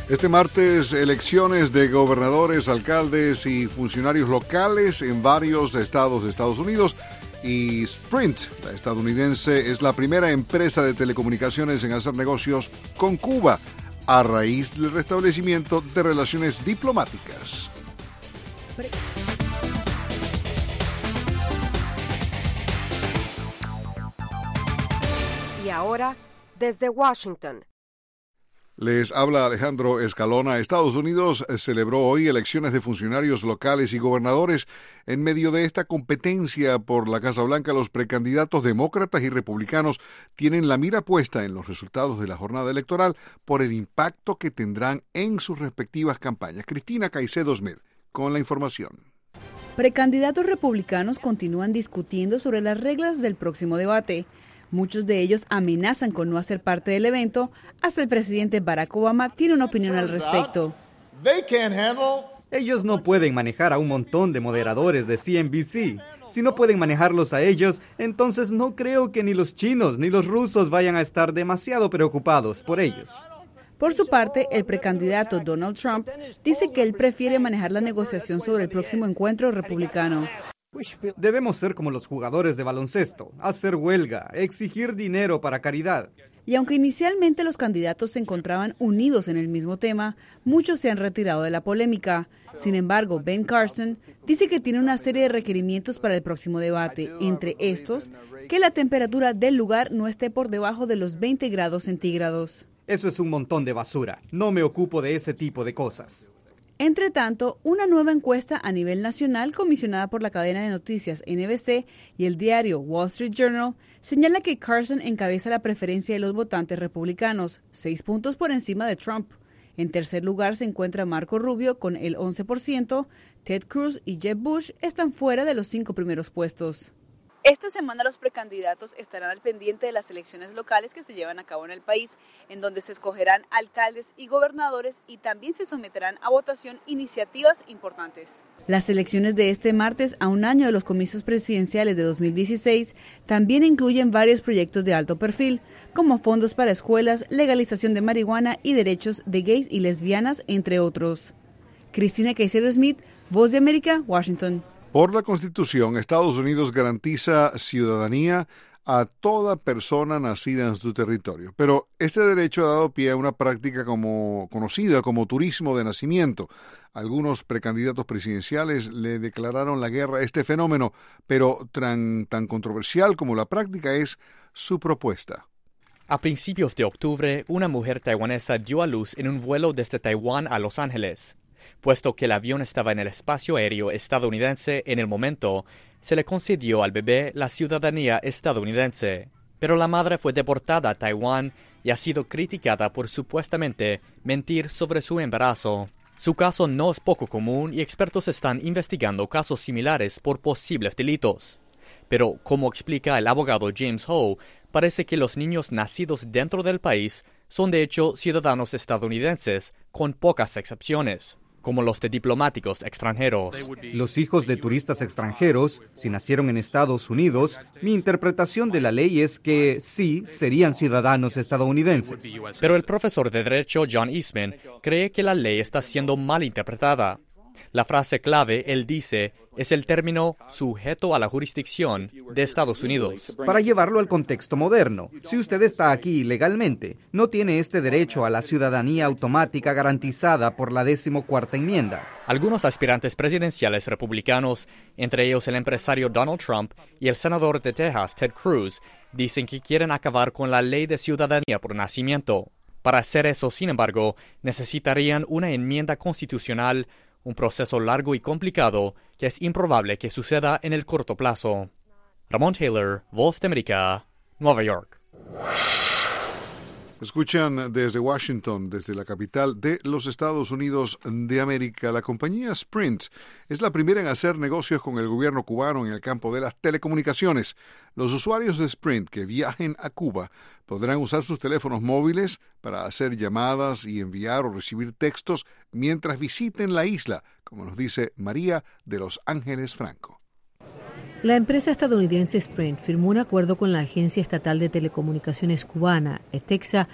Este martes, elecciones de gobernadores, alcaldes y funcionarios locales en varios estados de Estados Unidos. Y Sprint, la estadounidense, es la primera empresa de telecomunicaciones en hacer negocios con Cuba a raíz del restablecimiento de relaciones diplomáticas. Y ahora, desde Washington. Les habla Alejandro Escalona. Estados Unidos celebró hoy elecciones de funcionarios locales y gobernadores. En medio de esta competencia por la Casa Blanca, los precandidatos demócratas y republicanos tienen la mira puesta en los resultados de la jornada electoral por el impacto que tendrán en sus respectivas campañas. Cristina Caicedo Smith con la información. Precandidatos republicanos continúan discutiendo sobre las reglas del próximo debate. Muchos de ellos amenazan con no hacer parte del evento. Hasta el presidente Barack Obama tiene una opinión al respecto. Ellos no pueden manejar a un montón de moderadores de CNBC. Si no pueden manejarlos a ellos, entonces no creo que ni los chinos ni los rusos vayan a estar demasiado preocupados por ellos. Por su parte, el precandidato Donald Trump dice que él prefiere manejar la negociación sobre el próximo encuentro republicano. Debemos ser como los jugadores de baloncesto, hacer huelga, exigir dinero para caridad. Y aunque inicialmente los candidatos se encontraban unidos en el mismo tema, muchos se han retirado de la polémica. Sin embargo, Ben Carson dice que tiene una serie de requerimientos para el próximo debate, entre estos, que la temperatura del lugar no esté por debajo de los 20 grados centígrados. Eso es un montón de basura. No me ocupo de ese tipo de cosas. Entre tanto, una nueva encuesta a nivel nacional comisionada por la cadena de noticias NBC y el diario Wall Street Journal señala que Carson encabeza la preferencia de los votantes republicanos, 6 puntos por encima de Trump. En tercer lugar se encuentra Marco Rubio con el 11%, Ted Cruz y Jeb Bush están fuera de los 5 primeros puestos. Esta semana los precandidatos estarán al pendiente de las elecciones locales que se llevan a cabo en el país, en donde se escogerán alcaldes y gobernadores y también se someterán a votación iniciativas importantes. Las elecciones de este martes, a un año de los comicios presidenciales de 2016, también incluyen varios proyectos de alto perfil, como fondos para escuelas, legalización de marihuana y derechos de gays y lesbianas, entre otros. Cristina Caicedo Smith, Voz de América, Washington. Por la Constitución, Estados Unidos garantiza ciudadanía a toda persona nacida en su territorio. Pero este derecho ha dado pie a una práctica conocida como turismo de nacimiento. Algunos precandidatos presidenciales le declararon la guerra a este fenómeno, pero tan controversial como la práctica es su propuesta. A principios de octubre, una mujer taiwanesa dio a luz en un vuelo desde Taiwán a Los Ángeles. Puesto que el avión estaba en el espacio aéreo estadounidense en el momento, se le concedió al bebé la ciudadanía estadounidense. Pero la madre fue deportada a Taiwán y ha sido criticada por supuestamente mentir sobre su embarazo. Su caso no es poco común y expertos están investigando casos similares por posibles delitos. Pero, como explica el abogado James Ho, parece que los niños nacidos dentro del país son de hecho ciudadanos estadounidenses, con pocas excepciones, como los de diplomáticos extranjeros. Los hijos de turistas extranjeros, si nacieron en Estados Unidos, mi interpretación de la ley es que sí serían ciudadanos estadounidenses. Pero el profesor de Derecho John Eastman cree que la ley está siendo mal interpretada. La frase clave, él dice, es el término sujeto a la jurisdicción de Estados Unidos. Para llevarlo al contexto moderno, si usted está aquí ilegalmente, no tiene este derecho a la ciudadanía automática garantizada por la 14ª enmienda. Algunos aspirantes presidenciales republicanos, entre ellos el empresario Donald Trump y el senador de Texas Ted Cruz, dicen que quieren acabar con la ley de ciudadanía por nacimiento. Para hacer eso, sin embargo, necesitarían una enmienda constitucional, un proceso largo y complicado que es improbable que suceda en el corto plazo. Ramón Taylor, Voz de América, Nueva York. Escuchan desde Washington, desde la capital de los Estados Unidos de América. La compañía Sprint es la primera en hacer negocios con el gobierno cubano en el campo de las telecomunicaciones. Los usuarios de Sprint que viajen a Cuba podrán usar sus teléfonos móviles para hacer llamadas y enviar o recibir textos mientras visiten la isla, como nos dice María de Los Ángeles Franco. La empresa estadounidense Sprint firmó un acuerdo con la Agencia Estatal de Telecomunicaciones Cubana, ETEXA,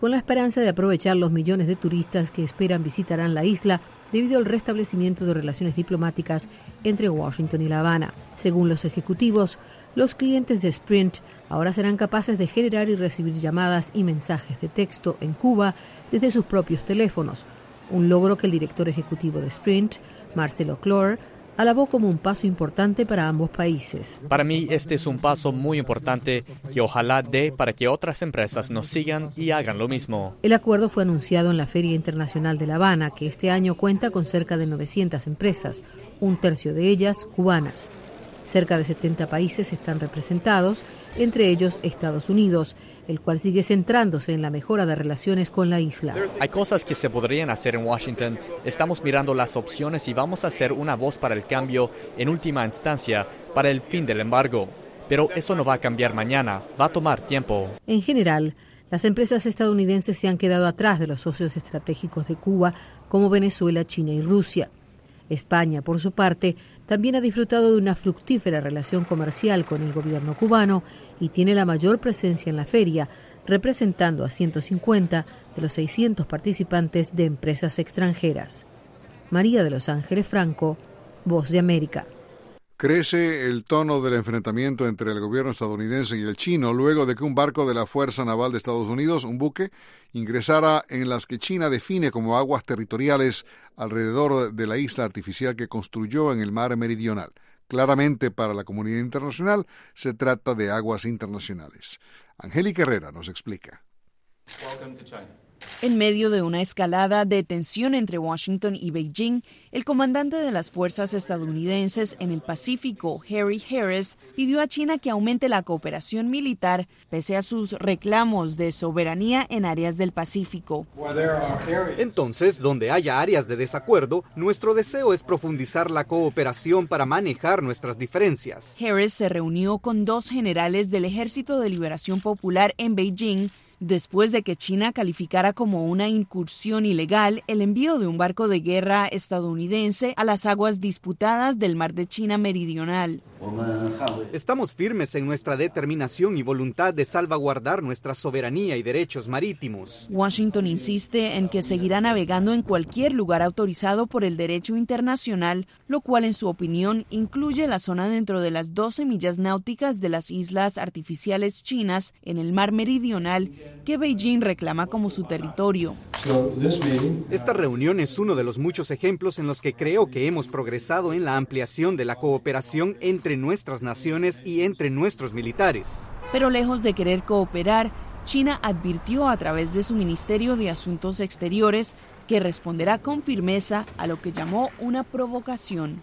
con la esperanza de aprovechar los millones de turistas que esperan visitarán la isla debido al restablecimiento de relaciones diplomáticas entre Washington y La Habana. Según los ejecutivos, los clientes de Sprint ahora serán capaces de generar y recibir llamadas y mensajes de texto en Cuba desde sus propios teléfonos, un logro que el director ejecutivo de Sprint, Marcelo Clore, alabó como un paso importante para ambos países. Para mí, este es un paso muy importante que ojalá dé para que otras empresas nos sigan y hagan lo mismo. El acuerdo fue anunciado en la Feria Internacional de La Habana, que este año cuenta con cerca de 900 empresas, un tercio de ellas cubanas. Cerca de 70 países están representados, entre ellos Estados Unidos, el cual sigue centrándose en la mejora de relaciones con la isla. Hay cosas que se podrían hacer en Washington. Estamos mirando las opciones y vamos a ser una voz para el cambio en última instancia para el fin del embargo. Pero eso no va a cambiar mañana, va a tomar tiempo. En general, las empresas estadounidenses se han quedado atrás de los socios estratégicos de Cuba como Venezuela, China y Rusia. España, por su parte, también ha disfrutado de una fructífera relación comercial con el gobierno cubano y tiene la mayor presencia en la feria, representando a 150 de los 600 participantes de empresas extranjeras. María de Los Ángeles Franco, Voz de América. Crece el tono del enfrentamiento entre el gobierno estadounidense y el chino luego de que un barco de la Fuerza Naval de Estados Unidos, un buque, ingresara en las que China define como aguas territoriales alrededor de la isla artificial que construyó en el mar meridional. Claramente, para la comunidad internacional, se trata de aguas internacionales. Angélica Herrera nos explica. En medio de una escalada de tensión entre Washington y Beijing, el comandante de las fuerzas estadounidenses en el Pacífico, Harry Harris, pidió a China que aumente la cooperación militar pese a sus reclamos de soberanía en áreas del Pacífico. Entonces, donde haya áreas de desacuerdo, nuestro deseo es profundizar la cooperación para manejar nuestras diferencias. Harris se reunió con 2 generales del Ejército de Liberación Popular en Beijing después de que China calificara como una incursión ilegal el envío de un barco de guerra estadounidense a las aguas disputadas del Mar de China Meridional. Estamos firmes en nuestra determinación y voluntad de salvaguardar nuestra soberanía y derechos marítimos. Washington insiste en que seguirá navegando en cualquier lugar autorizado por el derecho internacional, lo cual en su opinión incluye la zona dentro de las 12 millas náuticas de las islas artificiales chinas en el Mar Meridional que Beijing reclama como su territorio. Esta reunión es uno de los muchos ejemplos en los que creo que hemos progresado en la ampliación de la cooperación entre nuestras naciones y entre nuestros militares. Pero lejos de querer cooperar, China advirtió a través de su Ministerio de Asuntos Exteriores que responderá con firmeza a lo que llamó una provocación.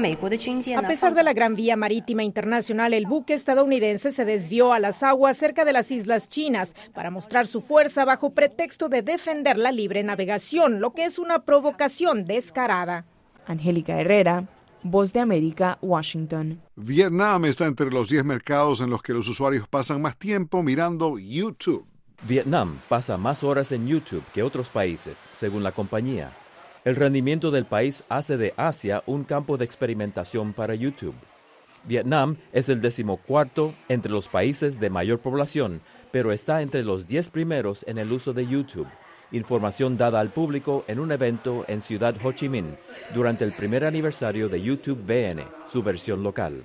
A pesar de la Gran Vía Marítima Internacional, el buque estadounidense se desvió a las aguas cerca de las islas chinas para mostrar su fuerza bajo pretexto de defender la libre navegación, lo que es una provocación descarada. Angélica Herrera, Voz de América, Washington. Vietnam está entre los 10 mercados en los que los usuarios pasan más tiempo mirando YouTube. Vietnam pasa más horas en YouTube que otros países, según la compañía. El rendimiento del país hace de Asia un campo de experimentación para YouTube. Vietnam es el 14º entre los países de mayor población, pero está entre los 10 primeros en el uso de YouTube. Información dada al público en un evento en Ciudad Ho Chi Minh durante el primer aniversario de YouTube BN, su versión local.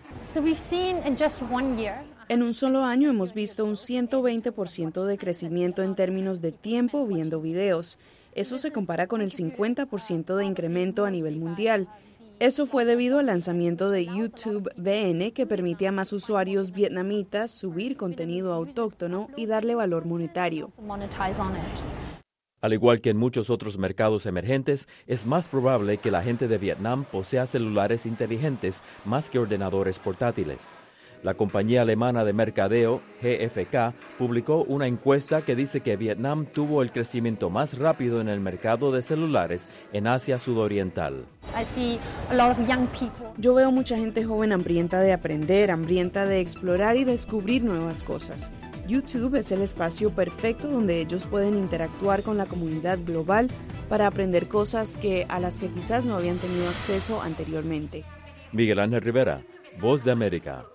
En un solo año hemos visto un 120% de crecimiento en términos de tiempo viendo videos. Eso se compara con el 50% de incremento a nivel mundial. Eso fue debido al lanzamiento de YouTube BN, que permite a más usuarios vietnamitas subir contenido autóctono y darle valor monetario. Al igual que en muchos otros mercados emergentes, es más probable que la gente de Vietnam posea celulares inteligentes más que ordenadores portátiles. La compañía alemana de mercadeo, GfK, publicó una encuesta que dice que Vietnam tuvo el crecimiento más rápido en el mercado de celulares en Asia Sudoriental. Yo veo mucha gente joven hambrienta de aprender, hambrienta de explorar y descubrir nuevas cosas. YouTube es el espacio perfecto donde ellos pueden interactuar con la comunidad global para aprender cosas a las que quizás no habían tenido acceso anteriormente. Miguel Ángel Rivera, Voz de América.